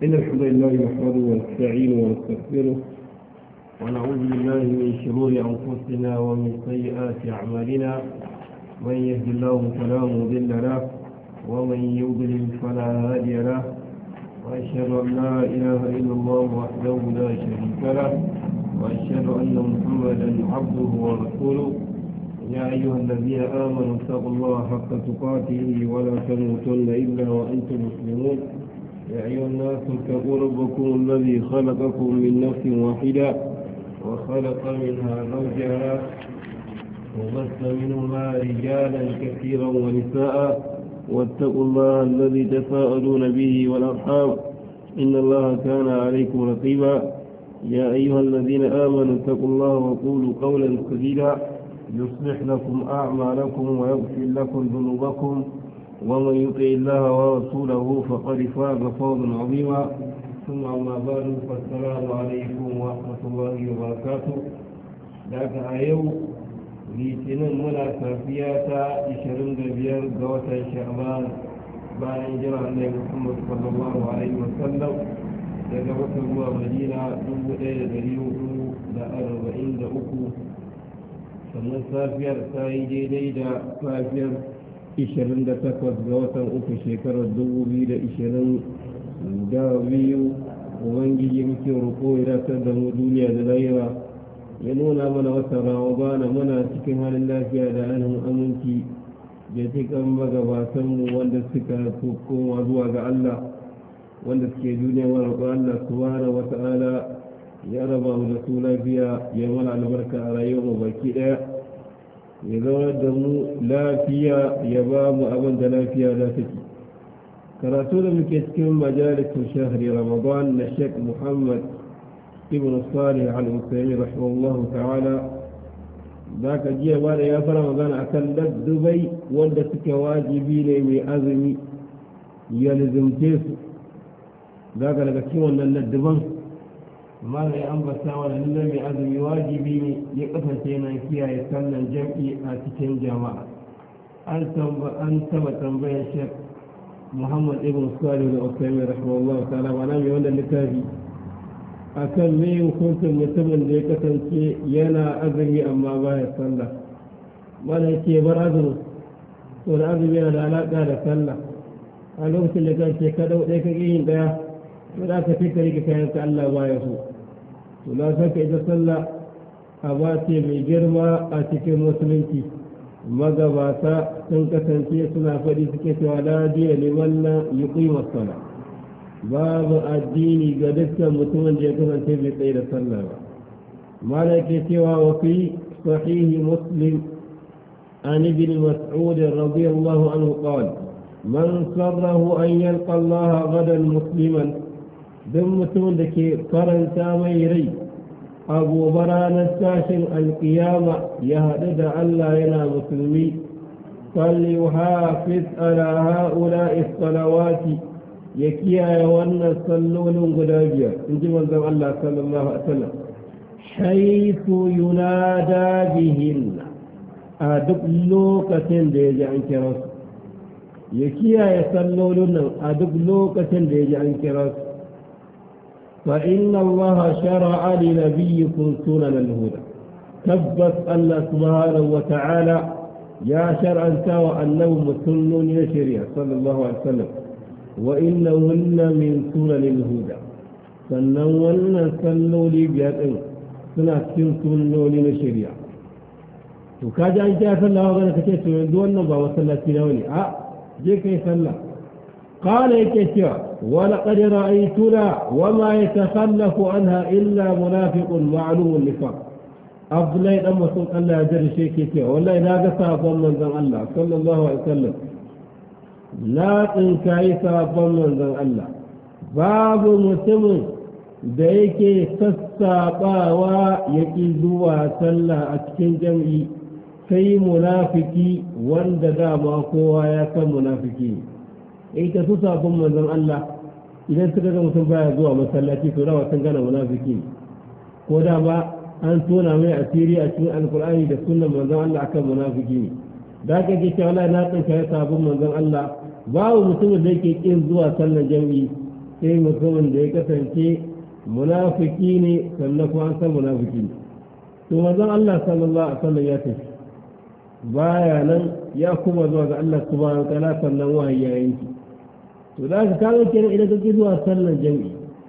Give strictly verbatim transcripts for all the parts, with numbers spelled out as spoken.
إن الحمد لله نحمده ونستعينه ونستغفره ونعوذ بالله من شرور أنفسنا ومن سيئات أعمالنا. من يهد الله فلا مضل له ومن يضلل فلا هادي له، وأشهد أن لا إله إلا الله وحده لا شريك له، وأشهد أن محمدا عبده ورسوله. يا أيها الذين آمنوا اتقوا الله حق تقاته ولا تموتن إلا وأنتم مسلمون. يا أيها الناس اتقوا ربكم الذي خلقكم من نفس واحدة وخلق منها زوجها وبث منهما رجالا كثيرا ونساء، واتقوا الله الذي تساءلون به والأرحام إن الله كان عليكم رقيبا. يا أيها الذين آمنوا اتقوا الله وقولوا قولا سديدا يصلح لكم أعمالكم ويغفر لكم ذنوبكم، ومن يطع الله ورسوله فقد فاز فوزا عظيما. ثم أما بعد، فالسلام عليكم ورحمة الله وبركاته. ذاك أيوم litinin muna safiya ta ishirin da biyar ga watan sha'ban bayan jira annabi Muhammad sallallahu alaihi wasallam daga Makka zuwa Madina dubu ɗaya da ɗari hudu da arba'in da uku, sannan safiyar ta yi daidai da safiyar ishirin da takwas ga watan uku shekarar dubu biyu da ishirin da biyu. Ubangiji muke roƙo ya dace da mu duniya da lahira, ya nuna mana wata ramadana muna cikin halin lafiya da ainihin aminci da cikin magabatanmu wanda suka koma zuwa ga Allah, wanda suke duniya wa roƙon Allah subhanahu wa ta'ala ya raba mu da su lafiya, ya mana albarka a rayuwar mu baki ɗaya, ya zama da mu lafiya, ya ba mu abin da lafiya da take. karatu da muke cikin majalisun shahri ramadan na Sheikh Muhammad ابن الصالح العثيمين رحمه الله تعالى. ذاك جيه وانا يا فرا مغانا اكل دبي وند سكي واجبي ne mai azumi ya lazimce su. ذاك daga cikin wannan ladduban malai an bata wannan mai azumi wajibi ne ya kasance yana kiyaye sallan jam'i a cikin jama'a. an tamba an taba tambayar Sheikh Muhammad ibn Salih al-Uthaymin rahimahullah ta'ala wannan mai wannan littafi akan me hukuncin mutumin da ya kasance yana azumi amma baya sallah. mana yake bar azumi, to da azumi yana da alaƙa da sallah. a lokacin da kan ce ka dau ɗaya ka yin ɗaya, to da ka fi ka rike kayan ka Allah baya so. to na san ka ita sallah a ba ce mai girma a cikin musulunci. magabata sun kasance suna faɗi suke cewa la diya liman la yuqima as-salah, babu addini ga dukkan mutumin da ya kasance bai tsaye da sallah ba. mala ke cewa wa fi sahihi muslim an ibn mas'ud radiyallahu anhu qala man sarrahu an yalqa Allah gadan musliman, duk mutumin da ke faranta mai rai a gobe ranar tashin alkiyama ya haɗu da Allah yana musulmi, falyuhafiz ala ha'ula'i salawati, ya kiyaye wannan sallolin guda biyar in ji manzon Allah sallallahu alaihi wasallam, haythu yunada bihin, a duk lokacin da ya ji an kira su. ya kiyaye sallolin nan a duk lokacin da ya ji an kira su. fa inna Allah shara'a li nabiyyikum sunan al-huda, tabbas Allah subhanahu wa ta'ala ya shar'anta wa annabi sunnoni na shari'a sallallahu alaihi wasallam. وإنهن من سنن الهدى، sannan wannan salloli biyar ɗin suna cikin sunnoni na shari'a. to ka ji an kira sallah wa ka ce to yanzu wannan ba masallaci na wani a je kai sallah. qala yake cewa wa laqad ra'aytuna wa ma yatakhallafu anha illa munafiqun ma'lumun nifaq. Abdullahi dan Mas'ud Allah ya jira shi yake cewa wallahi na ga sabon manzon Allah sallallahu alaihi wasallam, na tsinkayi sabon manzon Allah, babu mutumin da yake sassaɓawa ya ƙi zuwa sallah a cikin jam'i sai munafiki, wanda dama kowa ya san munafiki ne. ita su sabon manzon Allah idan suka ga mutum baya zuwa masallaci to dawa sun gana munafiki ne, ko dama an tona mai asiri a cikin alkur'ani da sunnan manzon Allah akan munafiki ne. da ka ke cewa na tsinkayi sabon manzon Allah babu mutumin da yake kin zuwa sallar jami'i sai mutumin da ya kasance munafiki ne sannan kuma an san munafiki ne to manzon Allah sallallahu alaihi wasallam ya tafi baya nan ya kuma zuwa ga Allah subhanahu wa ta'ala sannan wahayi ya yanki to da ka kawo kenan idan kake zuwa sallar jami'i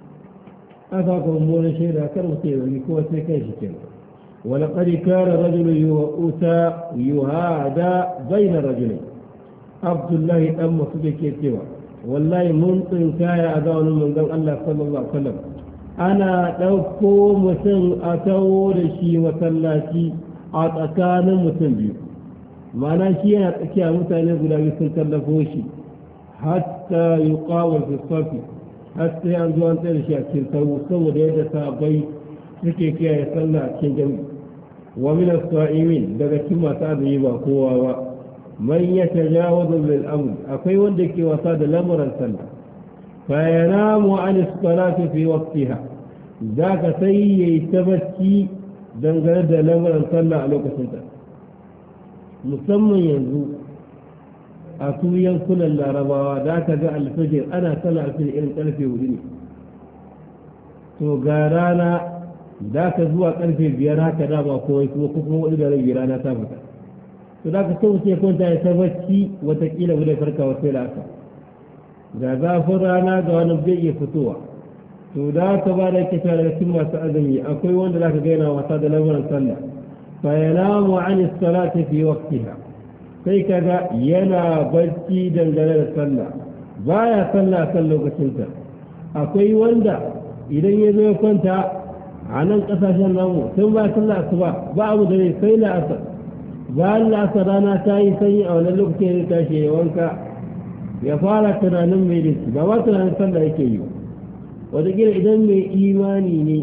aka ko mu ne shaida kar mu sai wani ko sai kai shi kenan ولقد كان رجل يؤتى يهادى بين رجلين عبد الله أم صدق يتوى والله منطن كايا أذان من ذو الله صلى الله عليه وسلم أنا دوكو مسن أتور شي وسلاتي أتكان مسن بيو معنى شيء أتكيا متعني قلا يسن تلفوشي حتى يقاوم في الصف حتى ينزو أن ترشي أكين سوى ديدة سابي سكي كيا يسلنا أكين جميع ومن الصائمين daga cikin masu azumi ba kowa ba man yatajawazu bil amr akwai wanda ke wasa da lamuran sallah fa yanamu an as-salati fi waqtiha zaka sai yayi tabbaci dangane da lamuran sallah a lokacin ta musamman yanzu a tuyan kullun larabawa da ka ga alfajir ana sallah alfajir irin karfe hudu ne to ga rana da ka zuwa karfe biyar haka da ba kowai kuma kuma wani da rabi rana ta fita to da ka so sai kwanta ya tabbaci watakila wani farka wasu la'asa ga zafin rana ga wani zai iya fitowa to da ka ba da kita daga cikin masu azumi akwai wanda za ka gaina wasa da lamarin sallah fa yanamu an salati fi waqtiha sai kaga yana barci dangane da sallah baya sallah kan lokacinta akwai wanda idan ya zo ya kwanta a nan ƙasashen namu sun ba sallah asuba ba abu da ne sai la'asar bayan la'asar rana ta yi sanyi a wannan lokacin ya tashi ya wanka ya fara tunanin mai dace ba ba tunanin sallah yake yi wataƙila idan mai imani ne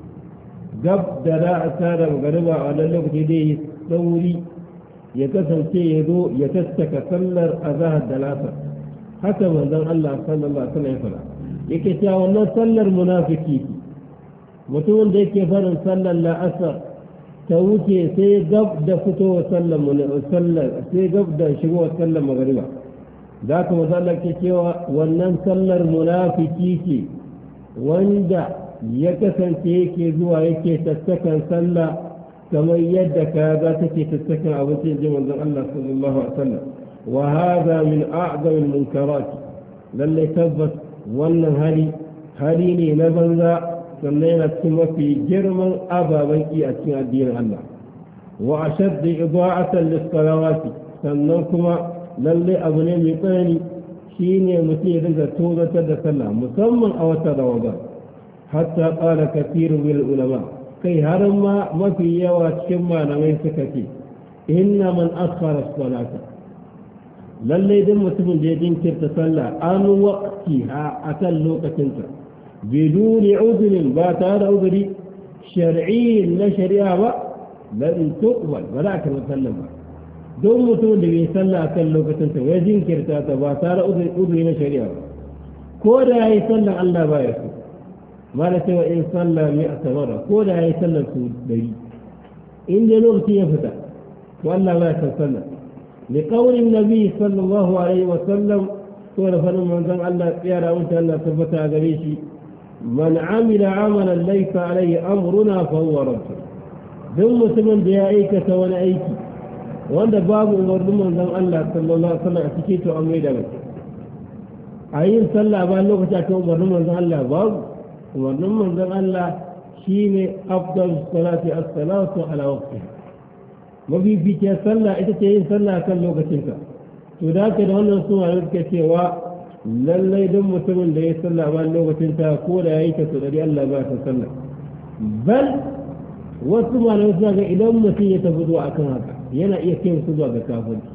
gab da za a tsara magariba a wannan lokaci dai ya sauri ya kasance ya zo ya tattaka sallar azahar da lasar haka manzon Allah sallallahu alaihi wasallam ya fara yake cewa wannan sallar munafiki mutumin da yake farin sallar la'asar ta wuce sai gab da fitowar sallar sallar sai gab da shigowar sallar magariba za ka mazallar ke cewa wannan sallar munafiki ce wanda ya kasance yake zuwa yake tattakan sallah kamar yadda ka za ta ke tattakan abincin ji manzon Allah sallallahu alaihi wasallam wa hada min a'zam al-munkarat lalle tabbas wannan hali hali ne na banza sannan yana cikin mafi girman ababen ki a cikin addinin Allah wa ashaddu ida'atan lis-salawati sannan kuma lalle abu ne mai tsanani shine mutum ya dinga tozatar da sallah musamman a wata Ramadan hatta qala kathiru min ulama kai har ma mafi yawa cikin malamai suka ce inna man akhara as-salata lalle dan mutumin da ya dinkirta sallah an waqtiha akan lokacinta بدون عذر باتار عذري شرعي لا شريعة لن تقبل ولكن وسلم دون متون اللي يصلى أكل لو كنت ويزين كرتاتا باتار عذري لا شريعة كودا يصلى الله بايسو ما لسوى إن صلى مئة مرة كودا يصلى سود بري إن جنوبتي يفتح والله ما يتصلى لقول النبي صلى الله عليه وسلم سورة فنم من ذن الله يرى وانت الله ثبتها قريشي من عمل عملا ليس عليه أمرنا فهو رد ثم سمن بيائك سوان أيكي وانا باب أمر من ذن الله صلى الله عليه وسلم أتكيت أمري دمك أين صلى أبان لغة أكو أمر من ذن الله باب أمر من ذن الله شين أفضل الصلاة الصلاة على وقتها وفي في صلى إتتين صلى أكل لغة تلك تذاك دون سوى لك سوى lallai don mutumin da ya salla ba lokacin ta ko da yayi ta tsari Allah ba ta salla bal wasu malamai suna ga idan mutum ya tafi zuwa akan haka yana iya kai su zuwa ga kafirci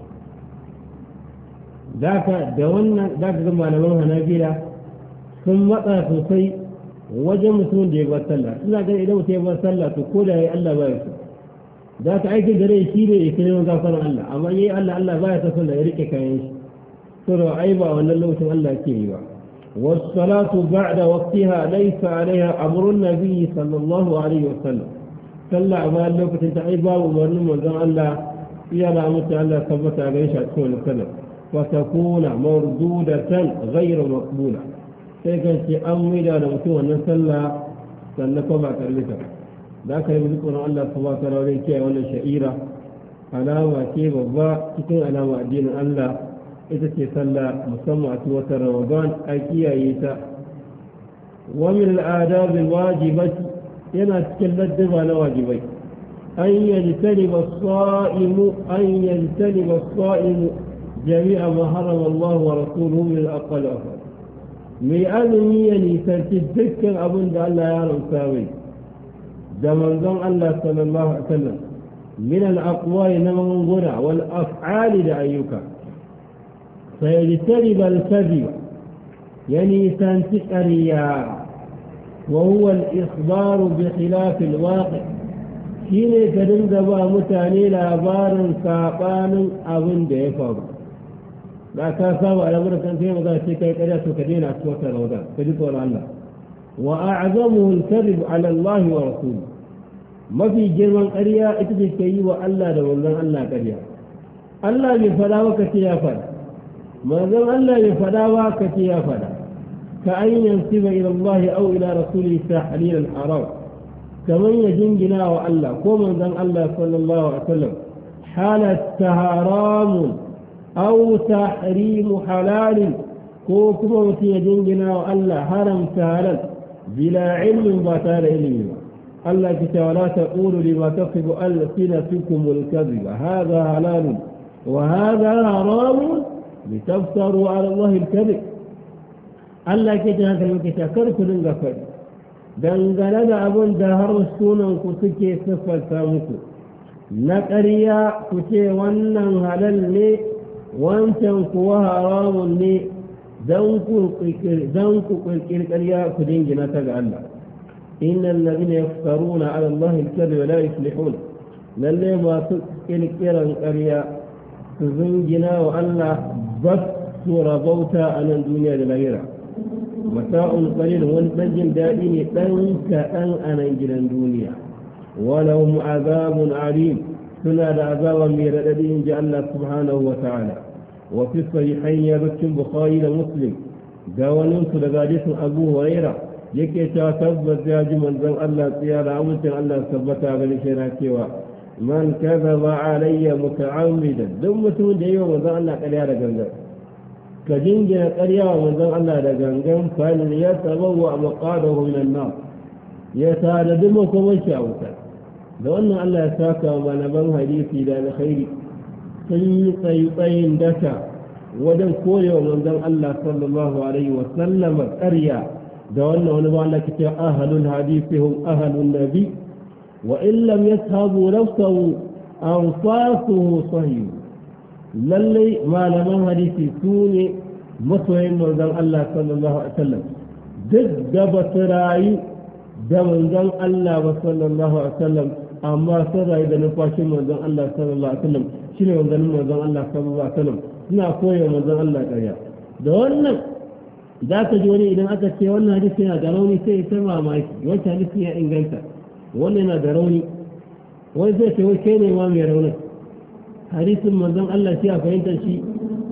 zaka da wannan zaka ga malaman Hanabila sun matsa sosai wajen mutumin da ya bar sallah suna ga idan mutum ya bar sallah to ko da yayi Allah ba ya so zaka aiki da rai shi ne ya kire gafaran Allah amma yayi Allah Allah ba ya ta sallah ya rike kayan shi ترى عيبا وأن الله تعالى كيبا والصلاة بعد وقتها ليس عليها أمر النبي صلى الله عليه وسلم صلى عما اللوكة انت عيبا ومرنم وزن الله يا نعمة الله ثبت عليه شعبه وسلم وتكون مردودة غير مقبولة sai kan ce an maida da mutum wannan sallah sannan kuma ba karbi ta da aka yi mutum Allah subhanahu wa ta'ala wajen kiyaye wannan sha'ira alama ce babba cikin alama addinin Allah ita ce sallah musamman a cikin watan Ramadan a kiyaye ta wa min al-adab al-wajibati yana cikin ladduba na wajibai an yajtaniba as-sa'imu an yajtaniba as-sa'imu jami'a ma harama Allah wa rasuluhu min al-aqwal mai azumi ya nisanci dukkan abin da Allah ya haramta mai da manzon Allah sallallahu alaihi wasallam من الأقوال نمغنا والأفعال لأيك فيجتنب الكذب يعني تنتقريا وهو الإخبار بخلاف الواقع حين كدندبا متاني لابار ساقان أظن بيفض لا كاساو على مرة كنتين وقال شيكا كجاس وكدين أسوة الوضع كجيت ولا الله وأعظمه الكذب على الله ورسوله ما في جرمان قرية اتجي وألا دولنا ألا قرية ألا بفلا وكتيا فلا ما ذم ألا بفلا وكتيا فلا كأن ينسب إلى الله أو إلى رسوله تحليل الحرام كمن يجنجنا وألا كما ذم ألا صلى الله عليه وسلم حالة حرام أو تحريم حلال كوكما يجنجنا وألا حرم سهلا بلا علم بطال علم الله كتاب ولا تقولوا لما تصف ألسنتكم الكذب هذا حلال وهذا حرام لتفتروا على الله الكذب الله كتاب كتاب كركل غفر dangane da abin da har sunanku suke siffanta muku na ƙarya ku ce wannan halal ne wancan kuwa haramun ne don ku ƙirƙir ƙarya ku dingina ta ga Allah إن الذين يفترون على الله الكذب لا يفلحون للي ما تذكر قرية تزنجنا وألا بس رضوتا عن الدنيا للغيرة متاع قليل والبجن دائم تنك أن أنجل الدنيا ولهم عذاب عليم سنة عذابا من الذين جعل الله سبحانه وتعالى وفي الصحيحين يبكي بخاري ومسلم داونس لغادث أبو هريرة yake ta tabbas ya ji manzon Allah tsiyara amincin Allah tabbata ga shi na cewa man kadhaba alayya muta'ammidan duk mutum da yawa manzon Allah ƙarya da gangan ka jingina ƙarya wa manzon Allah da gangan fal ya tabawwa maqadahu min an-nar ya tada duk kuma shi a wuta da wannan Allah ya saka wa malaman hadisi da alkhairi sun yi tsayin daka wajen korewa manzon Allah sallallahu alaihi wa sallam ƙarya دولنا ونبع لك أهل الحديث هم أهل النبي وإن لم يسهبوا نفسه أنفاسه صحيح للي ما لم حديث سوني مصوين من الله صلى الله عليه وسلم ضد بطراي دمن ذن الله صلى الله عليه وسلم أما سرعي بنفاشي من ذن الله صلى الله عليه وسلم شنو من ذن من ذن الله صلى الله عليه وسلم سنا قوي من ذن الله كريا دولنا za ka ji wani idan aka ce wannan hadisi yana da rauni sai ita mamaki wancan hadisi ya inganta wannan yana da rauni wani zai ce wai kai ne ma mai raunin hadisin manzon Allah shi a fahimtar shi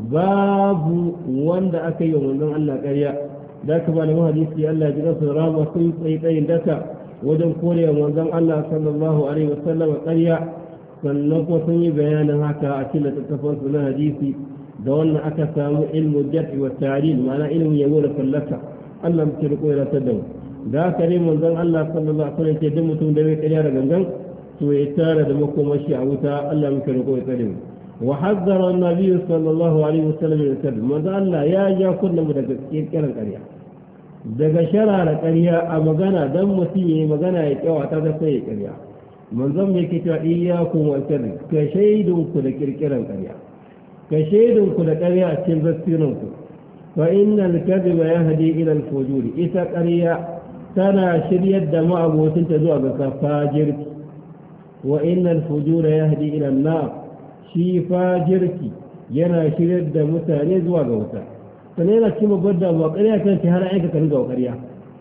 babu wanda aka yi wa manzon Allah ƙarya da ka ba da hadisi Allah ji rasu rama sun tsaye tsayin daka wajen korewa manzon Allah sallallahu alaihi wasallam ƙarya sannan kuma sun yi bayanin haka a cikin littattafansu na hadisi da wannan aka samu ilmu jar'i wa ta'dil ma'ana ilmu yabo da fallaka Allah muke riko ya tada mu da kare manzon Allah sallallahu alaihi wasallam ce duk mutum da bai kariya da gangan to ya tara da makomashi a wuta Allah muke riko ya tada mu wa hazzara an-nabi sallallahu alaihi wasallam ya tada manzon Allah ya ja kunna mu daga kirkiran ƙarya daga sharara ƙarya a magana dan mutum yayi magana ya kyawa ta ga sai ya ƙarya manzon me yake cewa iyyakum wal kadhib ka shaidun ku da kirkiran ƙarya كشيدن كل قرية تنبسينكم فإن الكذب يهدي إلى الفجور إذا قرية تنا شرية دماء موتين تدوى بك وإن الفجور يهدي إلى النار شي فاجرك ينا شرية دماء نزوى بوتا فنينا كما بدأ وقرية كانت هلا عينك كنزوى قرية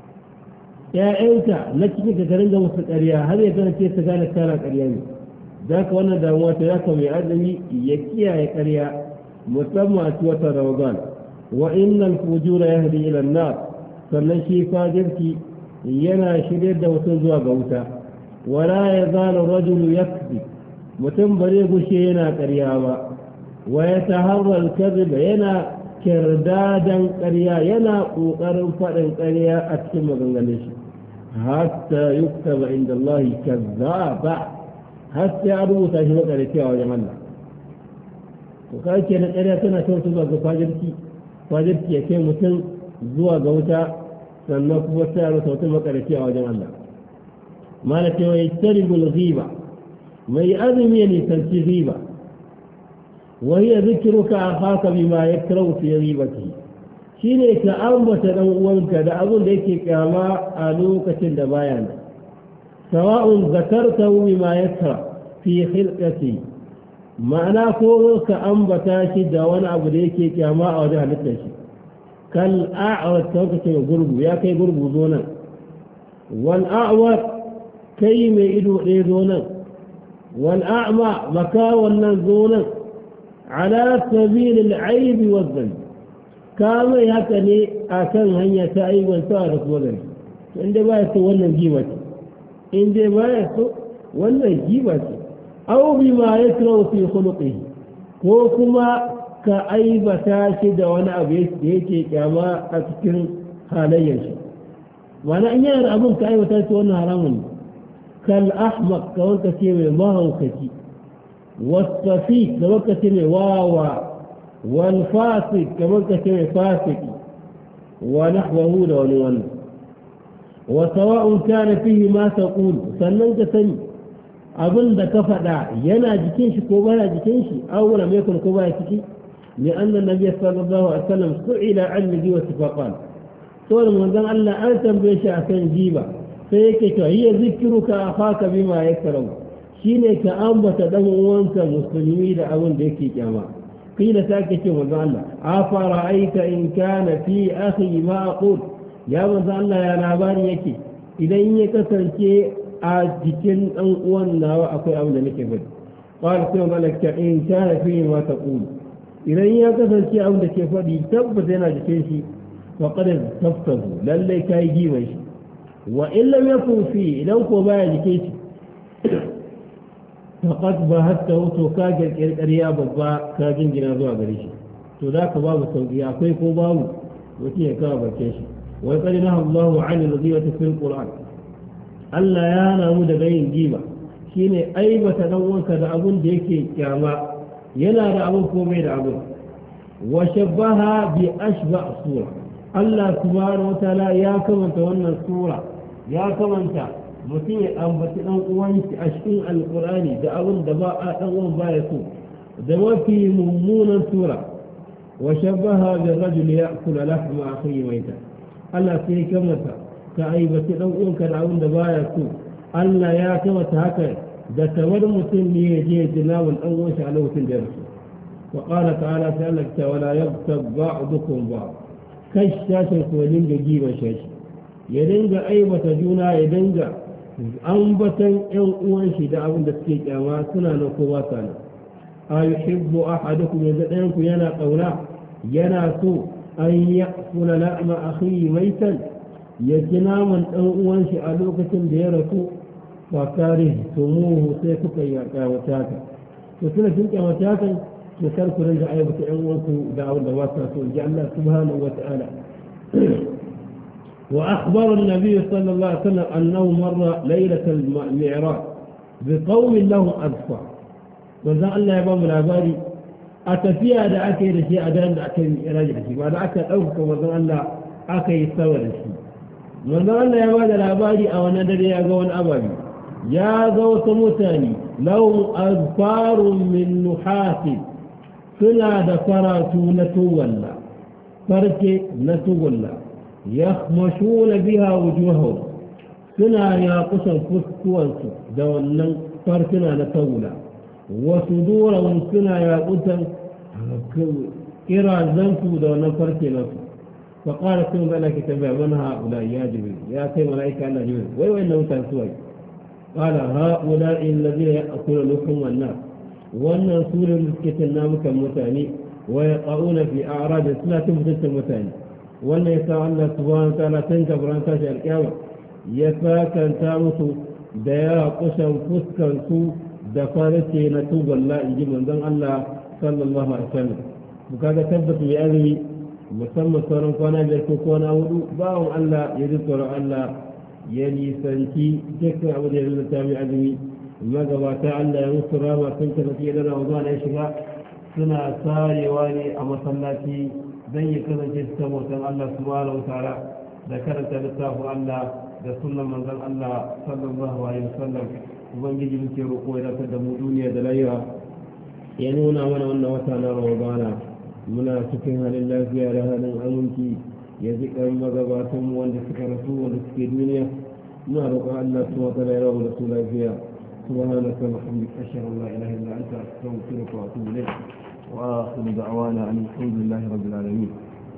يا أنت لكنك كنزوى مستقرية هذه كانت تسكانك كانت قرية ذاك وانا دعوات ذاك بأدمي يكيا يكريا مسمى أسوة رمضان وإن الفجور يهدي إلى النار sannan shi fajirci yana shirye da mutum zuwa ga wuta wala yazalu rajulu yakzi mutum bare gushe yana ƙarya ba wa yataharra al-kadhib yana kirdadan ƙarya yana ƙoƙarin faɗin ƙarya a cikin maganganun shi hatta yuktaba inda Allah kazzaba hatta ya rubuta shi makarfi a wajen Allah to kai ke na ƙarya tana kyau zuwa ga fajirci fajirci ya kai mutum zuwa ga wuta sannan kuma sai ya rubuta mutum makarfi a wajen Allah mana cewa ya taribul ghiba mai azumi ne tanci ghiba وهي ذكرك أخاك بما يكره في غيبته شيني كأنبت الأولك دا أظن ليك كما ألوكة دبايانا سواء ذكرته بما يكره في خلقته معنى فوق كأنبت شد وانا أبو ليك كما أوجه لتشي كالأعوى توقت قرب يا كي قرب زونا والأعوى كي ميدو إيزونا والأعمى مكاونا زونا على سبيل العيب والذنب كما يكني أكن هنيا تأيب وانتارك وذنب عند بايته ولا جيبته عند بايته ولا جيبته أو بما يكره في خلقه وكما كأيب تاشد وانا أبيت ديكي كما أتكن حاليا وانا إن يرى أبون كأيب تاشد وانا حرام كالأحمق كونك سيمي ما هو كتي والصفيك كما كتمي واوا والفاسق كما كتمي فاسق ونحوه لون وسواء كان فيه ما تقول سننك سني أظن ذا فدا ينا جكينش كوبايا جكينش أو لم يكن كوبايا جكي لأن النبي صلى الله عليه وسلم سئل عن جيوة فقال سؤال من ذن الله أنت بيشا كان جيبا فيكت هي ذكرك أخاك بما يكره shine ka ambata dan uwanka musulmi da abin da yake kyama kila sake ce manzo Allah afara aita in kana fi akhi ma aqul ya manzo Allah ya labari yake idan ya kasance a jikin dan uwan nawa akwai abin da nake faɗi qala sai malaka in kana fi ma taqul idan ya kasance abin da ke faɗi tabbata yana jikin shi fa qad taftahu lalle kai giban shi wa in lam yakun fi idan ko baya jikin shi فقد بهته تو كاجر كريا بابا كاجين جنا زوا غري شي تو ذاك باب سوقي akwai ko babu wace ya ka bace shi wai qad naha Allah 'an al-ghibati fil Qur'an Allah ya namu da yin giba shine aibata dan wanka da abun da yake kyama yana da abun ko bai da abun wa shabaha bi ashba sura Allah subhanahu wa ta'ala ya kamanta wannan sura ya kamanta mutum ya ambaci ɗan uwanci a cikin alƙur'ani da abin da ba a ɗan uwan baya so da mafi mummunan sura wa shabbaha bi rajul ya'kulu lahma akhihi maita Allah sai kamata ka aibaci ɗan uwanka da abin da baya so Allah ya kamata haka da kamar mutum ne ya je jinawun ɗan uwanshi a lokacin da ya rasu wa qala ta'ala sai Allah ta wala yabtab ba'dukum ba'd kai shashin ko dinga giba shashi ya dinga aibata juna ya dinga ambatan yan uwan shi da abin da suke kyama suna na ko ba sa nan a yuhibbu ahadukum yanzu ɗayan ku yana ƙauna yana so an ya'kula la'ma akhihi maitan ya ci naman ɗan uwan shi a lokacin da ya rasu fa karihtumuhu sai kuka yi kyamata ka to suna kin kyamata ka to kar ku ringa aibata yan uwanku da abin da ba sa so ji Allah subhanahu wa ta'ala وأخبر النبي صلى الله عليه وسلم أنه مر ليلة المعراج بقوم لهم أظفار وذا الله يبام العباري أتفيا دا أكي رشي أدان دا أكي راجع شيء وذا أكي أوفك وذا الله أكي يستوى رشي وذا الله يبام العباري أو ندري أقوان أبابي يا ذو سمتاني لهم أظفار من نحاس سنا دفراتو نتولا فرك نتولا يخمشون بها وجوههم سنا ياقصا فسكوانسو دولن فركنا نتولا وصدورهم سنا ياقصا إرى زنكو دولن فركنا فقال سنو ملائكة تبع من هؤلاء يا جبريل يا سي ملائكة الله جبريل ويو إنه تنسوي قال هؤلاء الذين يأكلون لحوم الناس وأن سورة مسكة النام كالمتاني ويقعون في أعراض لا تفتت المتاني wannan ya sa Allah subhanahu wa ta'ala tun gabaran tashi alƙiyama ya sakanta musu da ya kusan fuskan su da farce na tuballa inji manzon Allah sallallahu alaihi wasallam bukaga tabbata ya azumi musamman sauran kwana biyar ko kwana hudu bawon Allah ya ji tsoron Allah ya nisanci dukkan abu da ya lalata mai azumi magabata Allah ya musu rama sun tafi da Ramadan ya shiga suna sarewa ne a masallaci dan ya kasance su saboda Allah subhanahu wa ta'ala da karanta littafin Allah da sunan manzon Allah sallallahu alaihi wasallam ubangiji muke roƙo ya dace da mu duniya da lahira ya nuna mana wannan wata na Ramadana muna cikin halin lafiya da halin aminci ya ji kan magabatan mu wanda suka rasu wanda suke duniya muna roƙon Allah subhanahu wa ta'ala ya rabu da su lafiya سبحانك وبحمدك أشهد أن لا إله إلا أنت أستغفرك وأتوب إليك وآخر دعوانا أن الحمد لله رب العالمين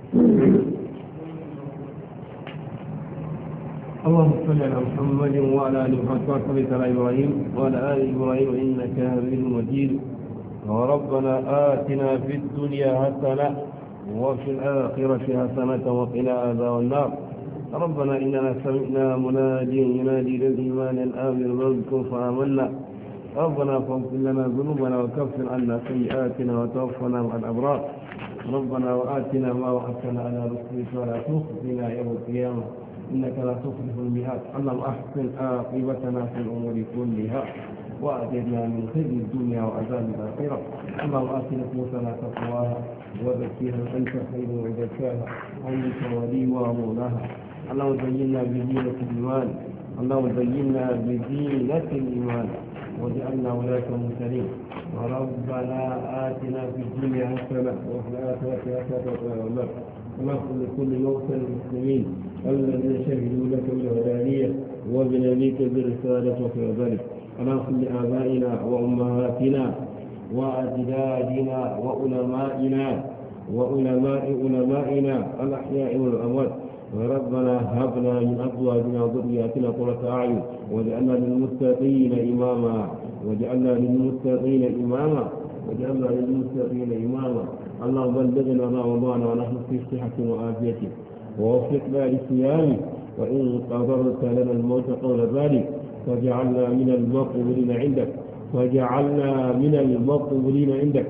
اللهم صل على محمد وعلى آل محمد صليت على إبراهيم وعلى آل إبراهيم إنك حميد مجيد وربنا آتنا في الدنيا حسنة وفي الآخرة حسنة وقنا عذاب النار ربنا إننا سمعنا مناديا ينادي للإيمان أن آمنوا بربكم فآمنا ربنا فاغفر لنا ذنوبنا وكفر عنا سيئاتنا وتوفنا مع الأبرار ربنا وآتنا ما وعدتنا على رسلك ولا تخزنا يوم القيامة إنك لا تخلف الميعاد اللهم أحسن عاقبتنا في الأمور كلها وأجرنا من خزي الدنيا وعذاب الآخرة اللهم آت نفوسنا تقواها وزكيها أنت خير من زكاها أنت وليها ومولاها اللهم زينا بزينة الإيمان اللهم زينا بزينة الإيمان وجعلنا ولاة المرسلين وربنا آتنا في الدنيا حسنة وفي الآخرة حسنة وقنا النار اللهم لكل موتى المسلمين الذين شهدوا لك بالهدانية وبنبيك بالرسالة وفي ذلك اللهم لآبائنا وأمهاتنا وأجدادنا وعلمائنا وعلماء علمائنا الأحياء والأموات ربنا هب لنا من أزواجنا وذرياتنا قرة أعين واجعلنا للمتقين إماما واجعلنا للمتقين إماما واجعلنا للمتقين إماما اللهم بلغنا رمضان ونحن في صحة وعافية ووفقنا لصيامه وإن قدرت لنا الموت قول ذلك فجعلنا من المقبولين عندك وجعلنا من المقبولين عندك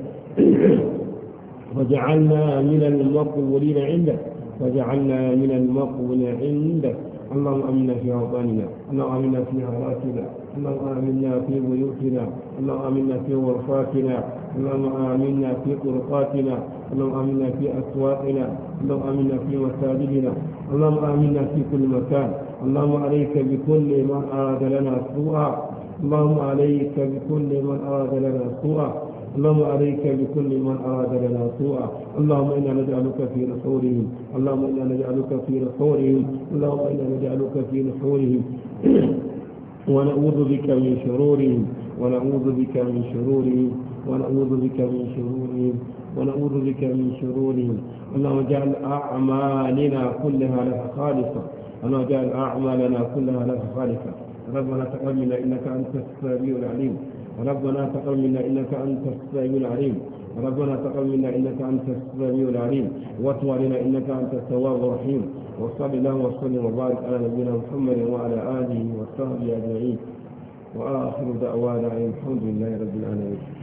وجعلنا من المقبولين عندك وجعلنا من المقبولين عندك اللهم آمنا في أوطاننا اللهم آمنا في حاراتنا اللهم آمنا في بيوتنا اللهم آمنا في غرفاتنا اللهم آمنا في طرقاتنا اللهم آمنا في أسواقنا اللهم آمنا في مساجدنا اللهم آمنا في كل مكان اللهم عليك بكل من أراد لنا سوءا اللهم عليك بكل من أراد لنا سوءا اللهم عليك بكل من أراد لنا سوءا اللهم إنا نجعلك في نحورهم اللهم إنا نجعلك في نحورهم اللهم إنا نجعلك في نحورهم ونعوذ بك من شرورهم ونعوذ بك من شرورهم ونعوذ بك من شرورهم ونعوذ بك من شرورهم اللهم اجعل أعمالنا كلها لك خالصة اللهم اجعل أعمالنا كلها لك خالصة ربنا تقبل منا إنك أنت السميع العليم ربنا تقبل منا إنك أنت السميع العليم ربنا تقبل منا إنك أنت السميع العليم واتب علينا إنك أنت التواب الرحيم وصلى الله وسلم وبارك على نبينا محمد وعلى آله وصحبه أجمعين وآخر دعوانا الحمد لله رب العالمين.